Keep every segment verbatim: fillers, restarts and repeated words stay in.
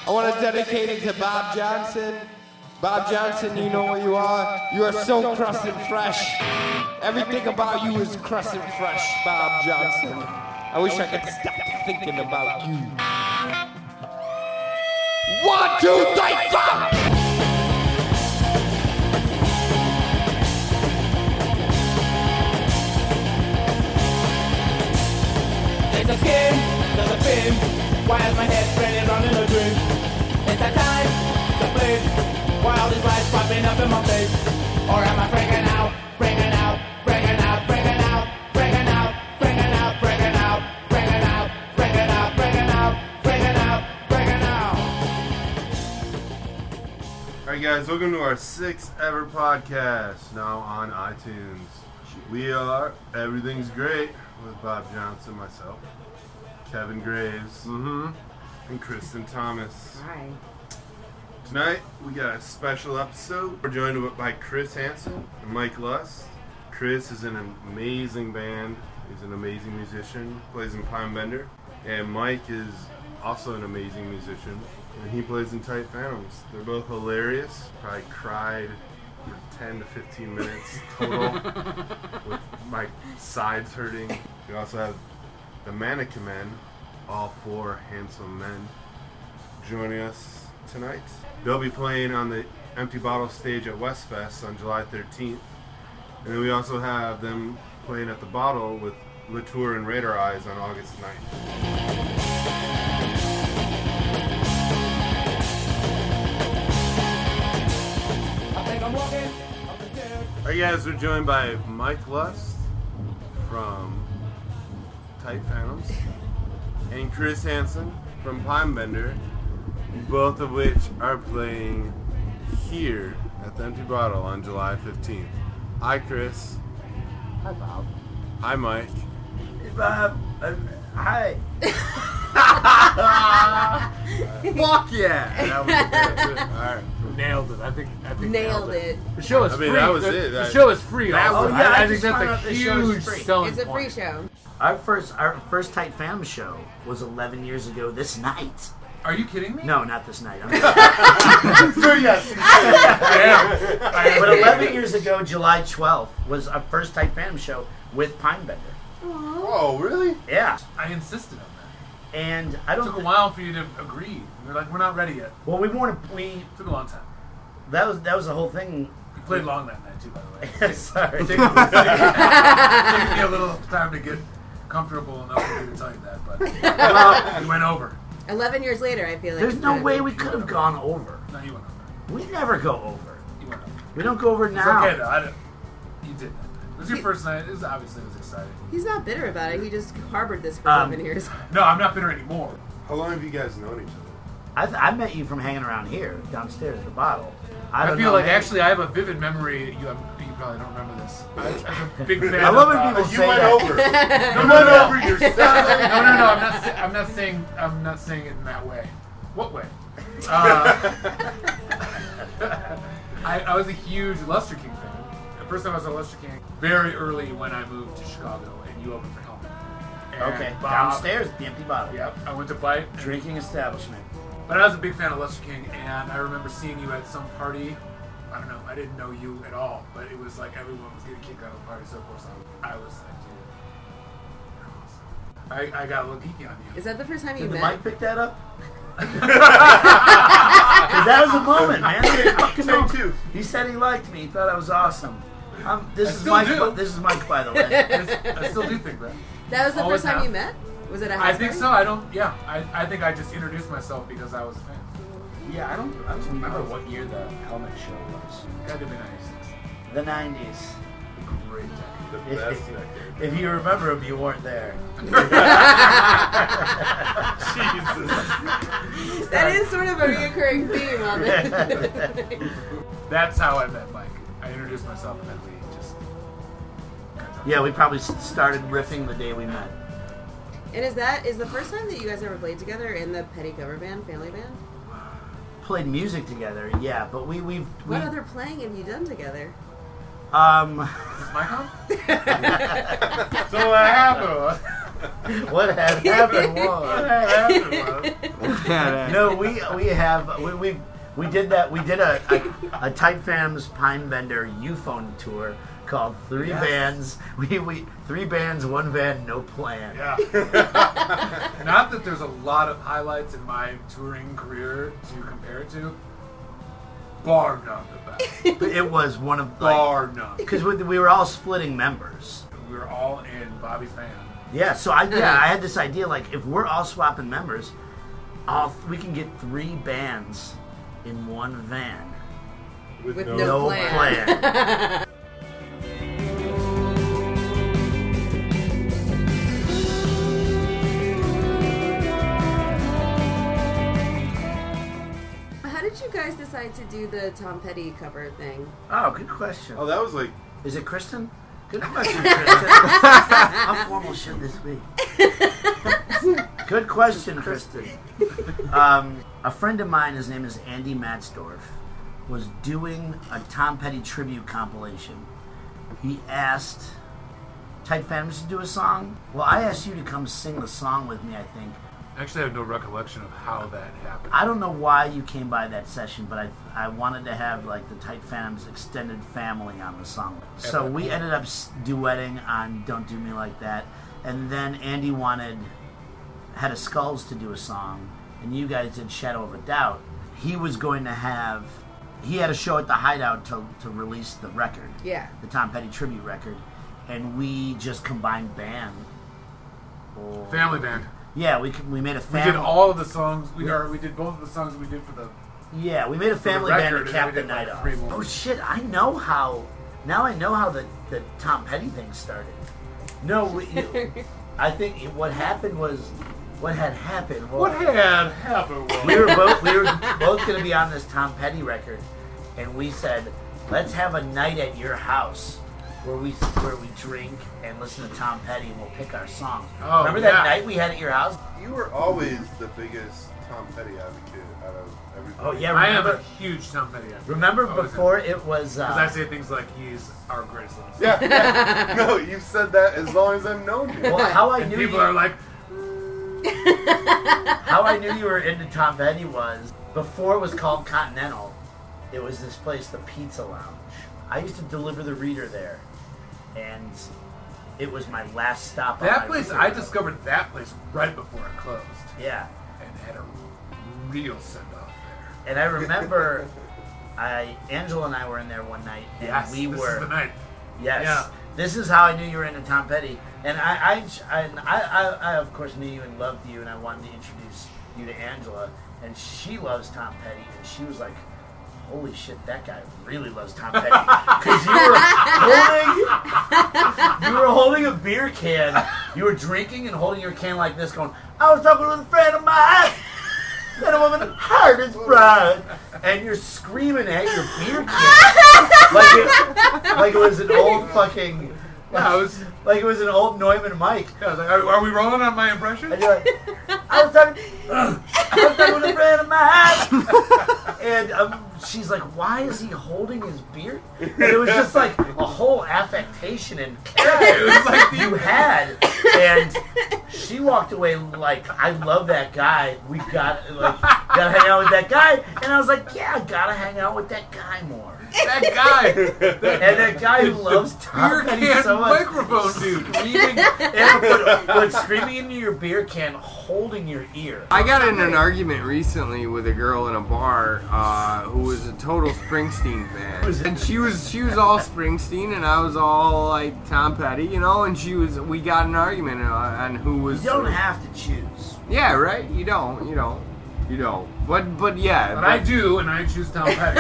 I want to dedicate it to Bob Johnson. Bob Johnson, you know what you are. You are so crust and fresh. Everything about you is crust and fresh, Bob Johnson. I wish I could stop thinking about you. One, two, three, four! It's a skin, there's a film. Why is my head spinning on in a dream? It's that time, the place. Why all these lights popping up in my face? Or am I freaking out, freaking out, freaking out, freaking out, freaking out, freaking out, freaking out, freaking out, freaking out, freaking out, freaking out, freaking out. Alright guys, welcome to our sixth ever podcast, now on iTunes. We are Everything's Great with Bob Johnson, myself, Kevin Graves, mm-hmm. and Kristen Thomas. Hi. Tonight, we got a special episode. We're joined by Chris Hansen and Mike Lust. Chris is in an amazing band. He's an amazing musician, plays in Pinebender. And Mike is also an amazing musician, and he plays in Tight Phantoms. They're both hilarious. Probably cried for ten to fifteen minutes total with my sides hurting. We also have the Mannequin Men, all four handsome men, joining us tonight. They'll be playing on the Empty Bottle stage at Westfest on July thirteenth. And then we also have them playing at the Bottle with Latour and Radar Eyes on August ninth. Alright guys, we're joined by Mike Lust from Tight Phantoms and Chris Hansen from Pinebender, both of which are playing here at the Empty Bottle on July fifteenth. Hi Chris. Hi, Bob. Hi Mike. Hey Bob. Uh, hi. Fuck yeah! That was, that's it. Alright. Nailed it. I think. I think Nailed it. The show is I mean, free. that was the, it. The That- show is free. that also. was- Oh, yeah, I, I I think just found that's out a the show is huge free. selling It's a free point. show. Our first, our first Tight Phantom show was eleven years ago this night. Are you kidding me? No, not this night. I'm So yes. Damn. but eleven years ago, July twelfth, was our first Tight Phantom show with Pinebender. Oh, really? Yeah. I insisted on that. And I It don't took a thi- while for you to agree. You're like, we're not ready yet. Well, we wanted, we, It took a long time. that was, that was the whole thing. We played long that night too, by the way. Sorry. It took me a little time to get comfortable enough for me to tell you that, but Well, we went over. Eleven years later, I feel like there's it's no been- way we could have gone over. No, you went over. We never go over. You went over. We don't go over It's now. okay though. I didn't, you did that night. It was your first night. It was obviously it was exciting. He's not bitter about it. He just harbored this for Um, eleven years. No, I'm not bitter anymore. How long have you guys known each other? I, th- I met you from hanging around here, downstairs at the Bottle. I, I, don't feel know, like man. actually I have a vivid memory. You, have, you probably don't remember this. I, I'm a big fan. I love when of, uh, people You say went that. over. No, You no, went no. over yourself. No, no, no. I'm not. Sa- I'm not saying. I'm not saying it in that way. What way? Uh, I, I was a huge Lester King fan. The first time I was a Lester King, very early when I moved to Chicago, and you opened for Helmet. And Okay, Bob- downstairs at the Empty Bottle. Yep. I went to Bite. and- Drinking establishment. But I was a big fan of Lester King, and I remember seeing you at some party. I don't know, I didn't know you at all, but it was like everyone was getting kicked out of the party, so of course I, I was like, dude. I, I got a little geeky on you. Is that the first time you Did the met? mic pick that up? 'Cause that was a moment, man. Fucking Take moment. two. He said he liked me. He thought I was awesome. Um, this I is still Mike. do. This is Mike, by the way. I still do think that. That was the Always first time have. you met? Was it a house I think party? so. I don't, yeah. I, I think I just introduced myself because I was a fan. Yeah, I don't. I don't remember what year the Helmet show was. Had to be ninety-six. The nineties. Great time. The best If, decade. if you remember them, you weren't there. Jesus. That is sort of a reoccurring theme on it. That's how I met Mike. I introduced myself and then we just... Yeah, we probably s- started riffing the day we met. And is that is the first time that you guys ever played together in the Petty Cover Band, Family Band? Played music together, yeah, but we we've we, What other playing have you done together? um Is this Mike on? So what happened? What had happened was. What happened was. No, we we have we we we did that. We did a a, a Tight Fams Pine Bender U-phone tour called Three Yes. Bands. We we three bands, one van, no plan. Yeah. Not that there's a lot of highlights in my touring career to compare it to. Bar none the best. But it was one of Bar like none. because we, we were all splitting members. We were all in Bobby's band. Yeah, so I yeah I had this idea like if we're all swapping members, all we can get three bands in one van. With, With no, no No plan. plan. How did you guys decide to do the Tom Petty cover thing? Oh, good question. Oh, that was like Is it Kristen? Good question, Kristen. How formal should this be? Good question, Kristen. Um, a friend of mine, his name is Andy Matzdorf, was doing a Tom Petty tribute compilation. He asked Tight Fams to do a song. Well, I asked you to come sing the song with me, I think. Actually, I have no recollection of how that happened. I don't know why you came by that session, but I I wanted to have like the Tight Fams extended family on the song. So we ended up s- duetting on "Don't Do Me Like That," and then Andy wanted Head of Skulls to do a song, and you guys did "Shadow of a Doubt." He was going to have he had a show at the Hideout to to release the record, Yeah. the Tom Petty tribute record, and we just combined band. Oh. Family band. Yeah, we could- we made a We family. did all of the songs. We are. We did both of the songs we did for the. Yeah, we made a the family record, band and to then cap we the did, like, night off. three more. Oh shit! I know how. Now I know how the, the Tom Petty thing started. No, we, you, I think it, what happened was what had happened was What had happened was. we were both we were both going to be on this Tom Petty record, and we said, let's have a night at your house where we where we drink and listen to Tom Petty and we'll pick our songs. Oh, Remember yeah. that night we had at your house? you were always the biggest Tom Petty advocate out of everybody. Oh yeah, I am remember? a huge Tom Petty advocate. Remember Always before it was. Because I Uh, say things like he's our greatest love. Yeah, yeah. No, you've said that as long as I've known you. well, how I And knew people you, are like, how I knew you were into Tom Petty was before it was called Continental. It was this place, the Pizza Lounge. I used to deliver the reader there, and it was my last stop. on that my place. reader. I discovered that place right before it closed, Yeah, and had a real send off there. and I remember, I Angela and I were in there one night, and Yes, we this were. is the night. Yes. Yeah. This is how I knew you were into Tom Petty. And I, I, I, I, I, of course, knew you and loved you, and I wanted to introduce you to Angela. And she loves Tom Petty, and she was like, holy shit, that guy really loves Tom Petty. Because you were holding, you were holding a beer can. You were drinking and holding your can like this, going, I was talking with a friend of mine. That a woman heart is bright, and you're screaming at your beer can like it, like it was an old fucking, Yeah, I was. like it was an old Neumann mic. I was like, are, are we rolling on my impression? And you're like, I was talking, I was talking with a friend of mine, and um, she's like, why is he holding his beer? And it was just like a whole affectation and character It was like the- you had, and she walked away like, I love that guy. We got like gotta hang out with that guy, and I was like, yeah, I gotta hang out with that guy more. That guy. And that guy who loves Tom beer Petty can so much, microphone dude. screaming, yeah, but, but screaming into your beer can, holding your ear. I got in an argument recently with a girl in a bar uh, who was a total Springsteen fan, and she was she was all Springsteen, and I was all like Tom Petty, you know. And she was we got an argument on who was. You don't have to choose. Yeah, right. You don't. You don't. You don't. But but yeah. But I do, and I choose Tom Petty.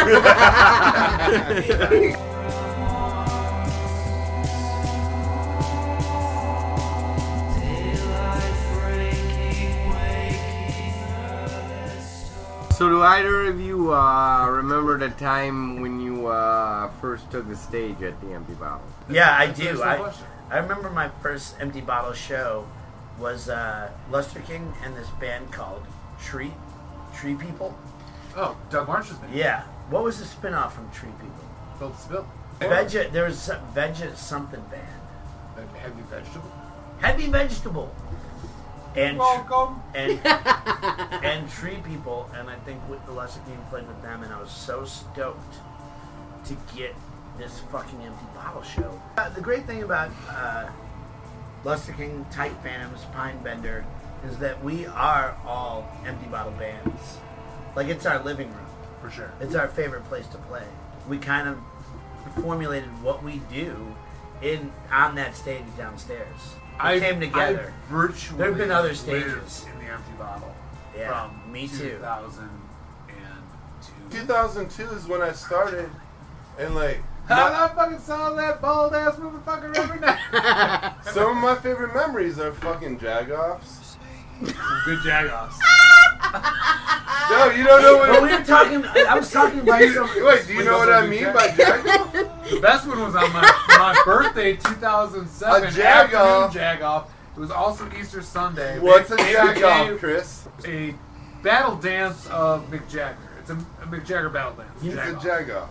So do either of you uh, remember the time when you uh, first took the stage at the Empty Bottle? Yeah, I That's do. the I, question. I remember my first Empty Bottle show was uh, Luster King and this band called Tree Tree People. Oh, Doug Marsh's band. Yeah. What was the spinoff from Tree People? Built the Spill. Veg. There was some, Veg something band. Heavy Vegetable. heavy vegetable. And Welcome. and and Tree People, and I think with the Lesser King played with them, and I was so stoked to get this fucking Empty Bottle show. Uh, the great thing about uh, Lesser King, Tight Phantoms, Pine Bender is that we are all Empty Bottle bands. Like, it's our living room. For sure. It's our favorite place to play. We kind of formulated what we do in on that stage downstairs. We I came together. I virtually There have been other lived stages. in the Empty Bottle. Yeah, From me too. two thousand two. two thousand two is when I started, and like I fucking saw that bald ass motherfucker every night. some of my favorite memories are fucking jagoffs. Some good jagoffs. No, you don't know But what. we were talking. I was talking about some. Wait, do you know what I mean by jagoff? The best one was on my, my birthday, two thousand seven. A jagoff. Afternoon jagoff. It was also Easter Sunday. What's a They- they jagoff, gave Chris? A battle dance of Mick Jagger. It's a, a Mick Jagger battle dance. He's a Jagoff.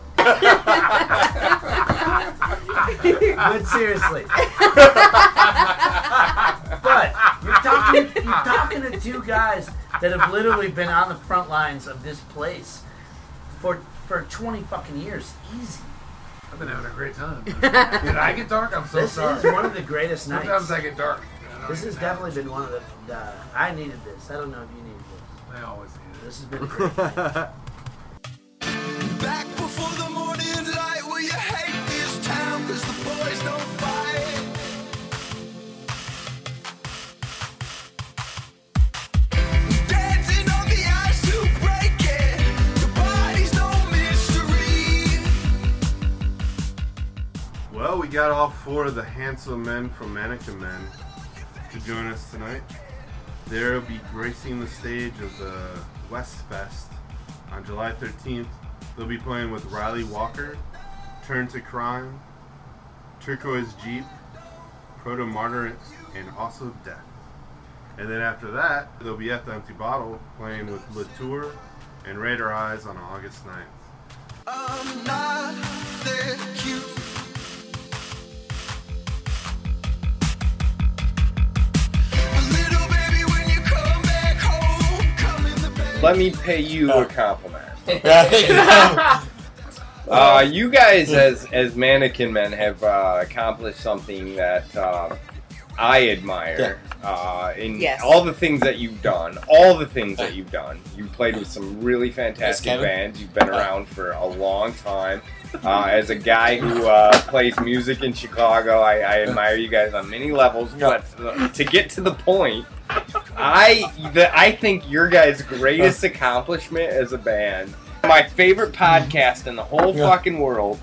jagoff. But seriously. But you're talking. You're talking to two guys that have literally been on the front lines of this place for for twenty fucking years. Easy. I've been having a great time. Did I get dark? I'm so This sorry. is one of the greatest nights. Sometimes I get dark. I don't This even has know. definitely been one of the, the. I needed this. I don't know if you needed this. I always need it. This has been a great night. Back before the morning light, will you hate this town? Cause the boys don't fight. Dancing on the ice to break it. The body's no mystery. Well, we got all four of the handsome men from Mannequin Men to join us tonight. They'll be gracing the stage of the West Fest on July thirteenth. They'll be playing with Riley Walker, Turn to Crime, Turquoise Jeep, Proto Martyr, and also Death. And then after that, they'll be at the Empty Bottle playing with Latour and Radar Eyes on August ninth. I'm not that cute. But little baby, when you come back home, come in the bed. Let me pay you a compliment. uh, you guys, as as Mannequin Men, have uh, accomplished something that uh, I admire. Uh, in Yes. all the things that you've done, all the things that you've done. You've played with some really fantastic Kevin. bands. You've been around for a long time. Uh, as a guy who uh, plays music in Chicago, I, I admire you guys on many levels. But uh, to get to the point, I the, I think your guys' greatest accomplishment as a band, my favorite podcast in the whole Yeah. fucking world,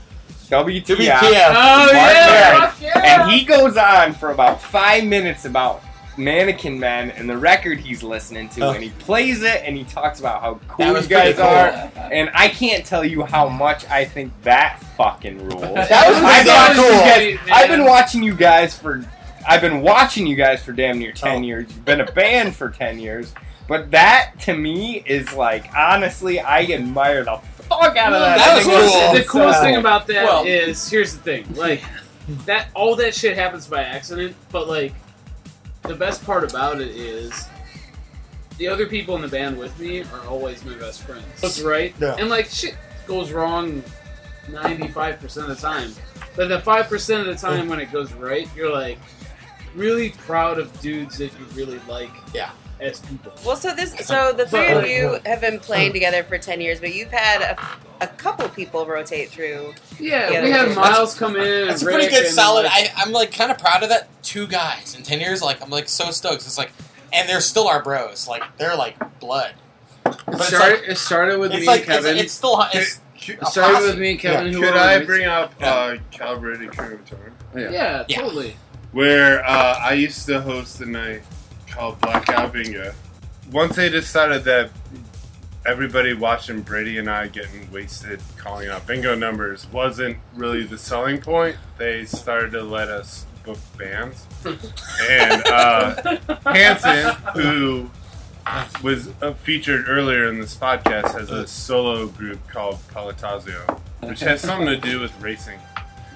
W T F. W T F. Oh, Mark yeah! Maron. Fuck yeah! And he goes on for about five minutes about Mannequin Men and the record he's listening to, Oh. and he plays it, and he talks about how That cool you was guys pretty cool. are, and I can't tell you how much I think that fucking rules. That was I've, pretty watched cool. you guys, I've been watching you guys for, I've been watching you guys for damn near ten Oh. years. You've been a band for ten years, but that to me is like, honestly, I admire the fuck out of that. That I was think it's cool. The coolest so- thing about that Well- is, here's the thing, like that all that shit happens by accident, but like the best part about it is the other people in the band with me are always my best friends. That's right. Yeah. And like shit goes wrong ninety-five percent of the time. But the five percent of the time when it goes right, you're like really proud of dudes that you really like Yeah. as people. Well, so this, so the three of you have been playing together for ten years, but you've had a, a couple people rotate through. Yeah, Yeah, we had that's- Miles come in. That's a and pretty Rick good, and, solid. like, I, I'm like kind of proud of that. Two guys in ten years, like I'm like so stoked. It's like, and they're still our bros. Like they're like blood. But It it's started, like, it started with it's me like and Kevin. It's, it's still it's Could, it started with me and Kevin. who could were I roommates. bring up uh, Calibrated Conservatory? Yeah, Yeah. totally. Where uh, I used to host a night called Blackout Bingo. Once they decided that everybody watching Brady and I getting wasted calling out bingo numbers wasn't really the selling point, they started to let us book bands. And uh, Hanson, who was uh, featured earlier in this podcast, has a solo group called Palatazio, which has something to do with racing.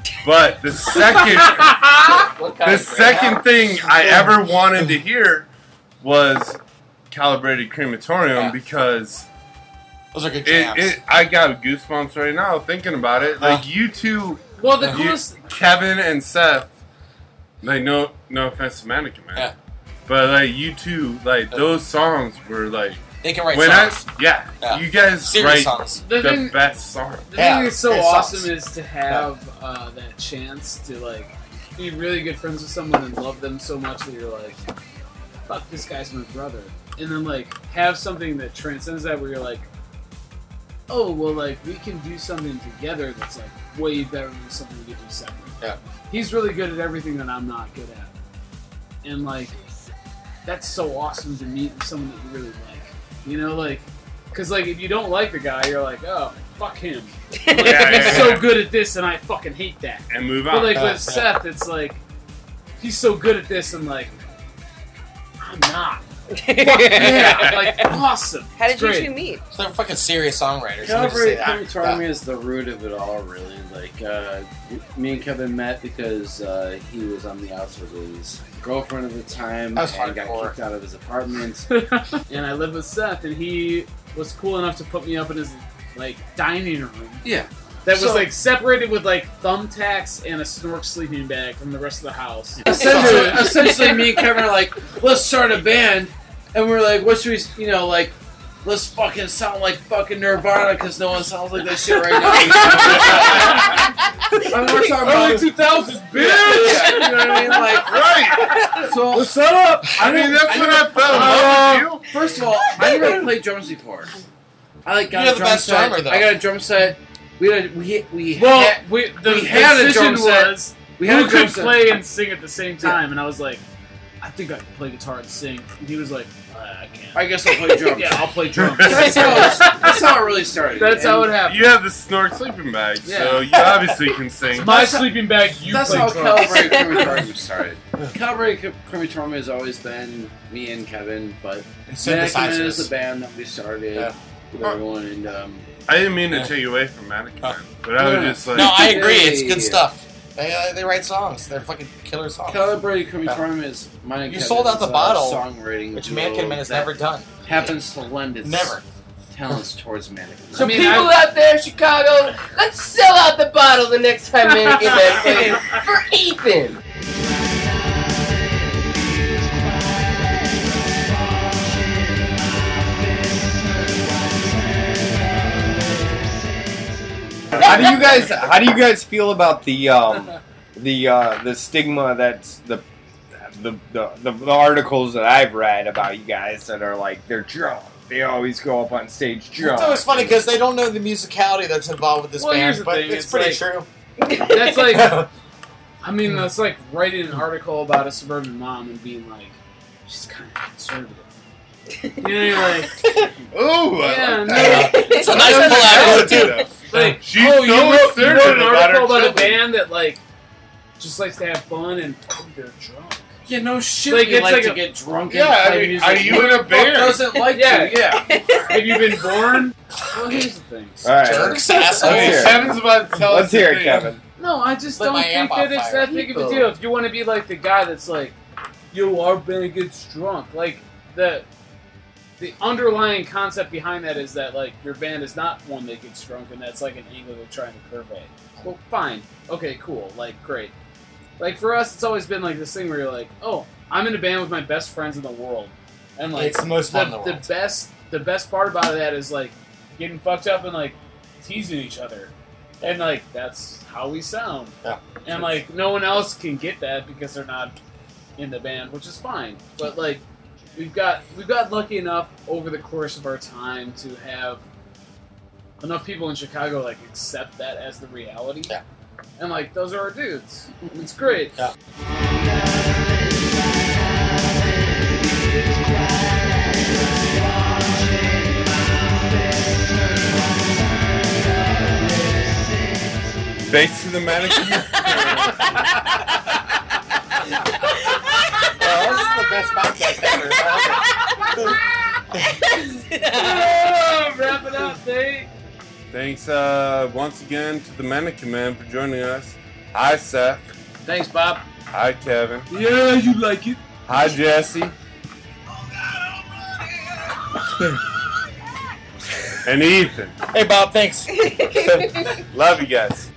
But the second, What kind the of second thing I ever wanted to hear was Calibrated Crematorium Yeah. because Those are good it, jams. it. I got goosebumps right now thinking about it. Like Huh. you two, Well, the you, coolest. Kevin and Seth. Like no, no offense to Mannequin Man, Yeah. but like you two, like those songs were like They can write when songs. I, yeah, Yeah. you guys Serious write songs. The the thing, best songs. the Yeah, thing that's so great awesome songs. is to have uh, that chance to like be really good friends with someone and love them so much that you're like, fuck, this guy's my brother. And then like have something that transcends that where you're like, oh well, like we can do something together that's like way better than something we could do separate. Yeah. He's really good at everything that I'm not good at, and like that's so awesome to meet someone that you really like. You know, like because like if you don't like the guy, you're like, oh fuck him. Like, Yeah, he's yeah, so yeah. good at this, and I fucking hate that. And move But on. like Yeah, with yeah. Seth, it's like he's so good at this, and like I'm not. Yeah, like awesome. How did It's you great. two meet? So they're fucking serious songwriters. Let me just say Calibrated that. Crematorium Yeah. is the root of it all, really. Like, uh, me and Kevin met because uh, he was on the outs with his girlfriend at the time That was and got hardcore. kicked out of his apartment. And I lived with Seth, and he was cool enough to put me up in his like dining room. Yeah. That was So- like separated with like thumbtacks and a snork sleeping bag from the rest of the house. Essentially, essentially, me and Kevin are like, let's start a band. And we're like, what should we, you know, like, let's fucking sound like fucking Nirvana because no one sounds like that shit right now. I mean, we're talking about two thousands, bitch! Yeah, you know what I mean? Like, Right. so What's up? I mean, that's I what never- I fell in love with you. First of all, I never played drums before. I like got You're a the drum best set. drummer, though. I got a drum set. We had we we Well, had, we, the, we the had a decision drum set. was we had who a drum could set. play and sing at the same time, and I was like, I think I can play guitar and sing. And he was like, I can't. I guess I'll play drums. Yeah, I'll play drums. That's how it, that's how it really started. That's how it And happened. You have the snort sleeping bag, so Yeah. you obviously can sing. My That's how- sleeping bag, you That's play how drums. Calibrated Crematorium started. Calibrated Crematorium has always been me and Kevin, but Mannequin is the band that we started Yeah. with everyone, and um, I didn't mean to Yeah. take away from Mannequin Huh. Man, but I was No, no. just like, No, I agree. It's Hey. good stuff. They, uh, they write songs. They're fucking killer songs. Calibrated Crematorium is mine and You Kevin's, sold out the uh, bottle, songwriting, Which duo Mannequin Man has that never done. happens to lend its Never. talents towards Mannequin. I So mean, people I- out there in Chicago, let's sell out the bottle the next time Mannequin Man plays for Ethan. How do you guys? How do you guys feel about the um, the uh, the stigma that's the the, the the the articles that I've read about you guys that are like they're drunk. They always go up on stage drunk. It's always funny because they don't know the musicality that's involved with this Well, here's band, the but thing, it's, it's pretty like- true. That's like, I mean, that's like writing an article about a suburban mom and being like, she's kind of conservative. You know, you're like, ooh, I yeah, like no. that. It's a nice pull-out too. Like, She's oh, you so wrote, you assertive wrote an about article her about a children. band that like just likes to have fun and oh, they're drunk. Yeah, no shit. Like, we it's like, like to a- get drunk Yeah, and I play mean, music. are you Who in a the fuck band? doesn't like Yeah. to? Yeah. Have you been born? Well, here's the thing. All right. Jerks, Okay, assholes. Let's hear it. Kevin's about to tell Let's us the hear it, thing. Kevin. No, I just Lit don't my think amp that on it's fire. that big of a People. deal. If you want to be like the guy that's like, yo, our band gets drunk. Like, the the underlying concept behind that is that, like, your band is not one that gets drunk, and that's, like, an angle they're trying to convey. Well, fine. Okay, cool. Like, great. Like, for us, it's always been, like, this thing where you're like, oh, I'm in a band with my best friends in the world. And, like, It's the most fun in the the world. best, the best part about that is, like, getting fucked up and, like, teasing each other. And, like, that's how we sound. Yeah. And, like, no one else can get that because they're not in the band, which is fine. But, like, we've got we've got lucky enough over the course of our time to have enough people in Chicago, like, accept that as the reality. Yeah. And, like, those are our dudes. It's great. Yeah. Thanks to the Mannequin Man. Well, this is the best podcast ever. Oh, wrap it up, Dave. Thanks uh, once again to the Mannequin Man for joining us. Hi, Seth. Thanks, Bob. Hi, Kevin. Yeah, you like it. Hi, Jesse. And Ethan. Hey, Bob, thanks. Love you guys.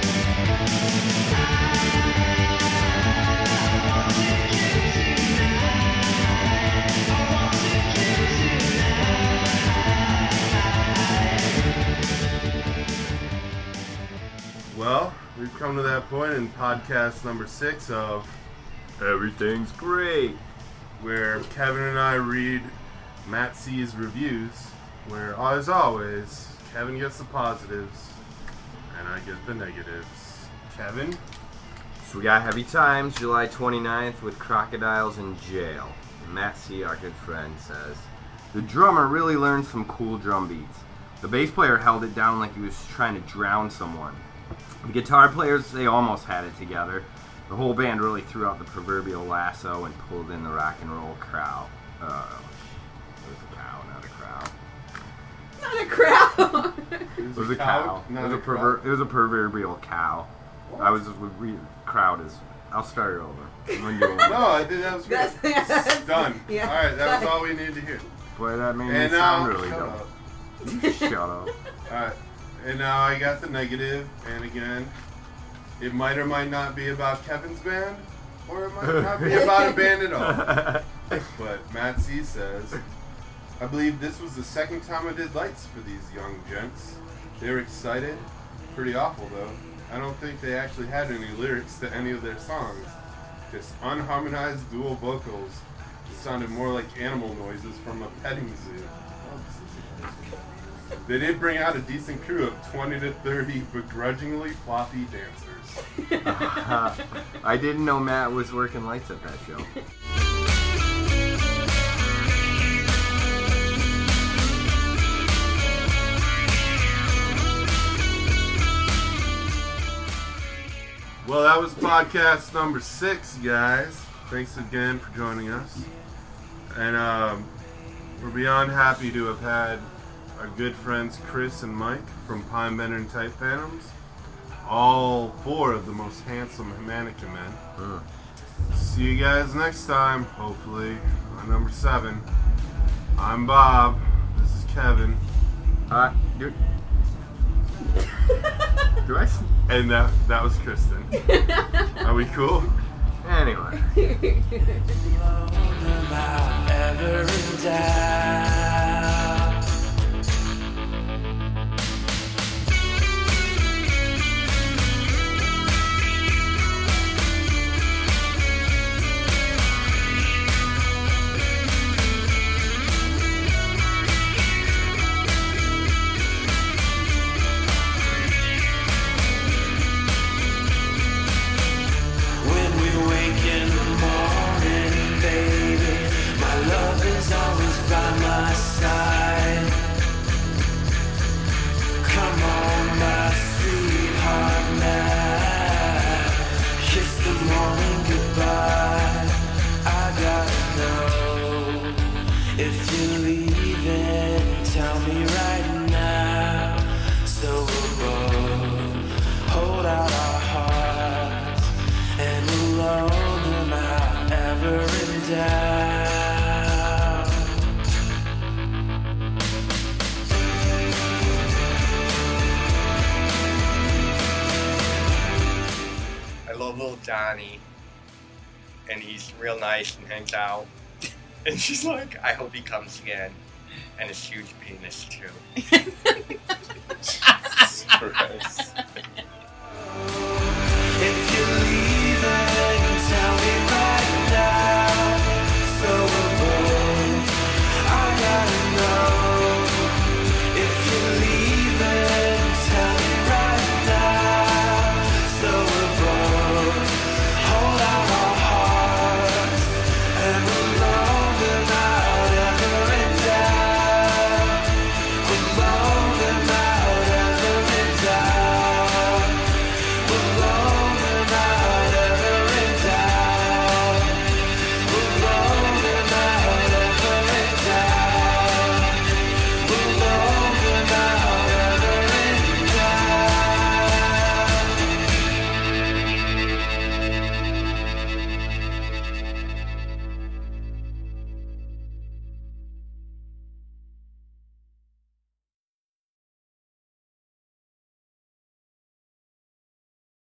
Well, we've come to that point in podcast number six of Everything's Great, where Kevin and I read Matt C's reviews, where, as always, Kevin gets the positives and I get the negatives. Kevin? So we got Heavy Times, July twenty-ninth, with Crocodiles in Jail. Matt C., our good friend, says, the drummer really learned some cool drum beats. The bass player held it down like he was trying to drown someone. The guitar players, they almost had it together. The whole band really threw out the proverbial lasso and pulled in the rock and roll crowd. Uh, it was a cow, not a crowd. Not a crowd. It was a cow. It was a, perver- it was a proverbial cow. What? I was just re- crowd is. I'll start it over. When you no, I did. That was great. That's, done. Yeah, all right, that was all we needed to hear. Boy, that made and me now, sound really shut dumb. Up. Shut up. All right, and now I got the negative, and again, it might or might not be about Kevin's band, or it might not be about a band at all. But Matt C says, I believe this was the second time I did lights for these young gents. They were excited. Pretty awful, though. I don't think they actually had any lyrics to any of their songs. Just unharmonized dual vocals. It sounded more like animal noises from a petting zoo. They did bring out a decent crew of twenty to thirty begrudgingly floppy dancers. uh, I didn't know Matt was working lights at that show. Well, that was podcast number six, guys. Thanks again for joining us. And um, we're beyond happy to have had our good friends Chris and Mike from Pine Bender and Type Phantoms. All four of the most handsome mannequin men. Mm. See you guys next time, hopefully, on number seven. I'm Bob. This is Kevin. Uh, dude. Do I? S- and that, that was Kristen. Are we cool? Anyway. Johnny, and he's real nice and hangs out. And she's like, I hope he comes again. And his huge penis, too.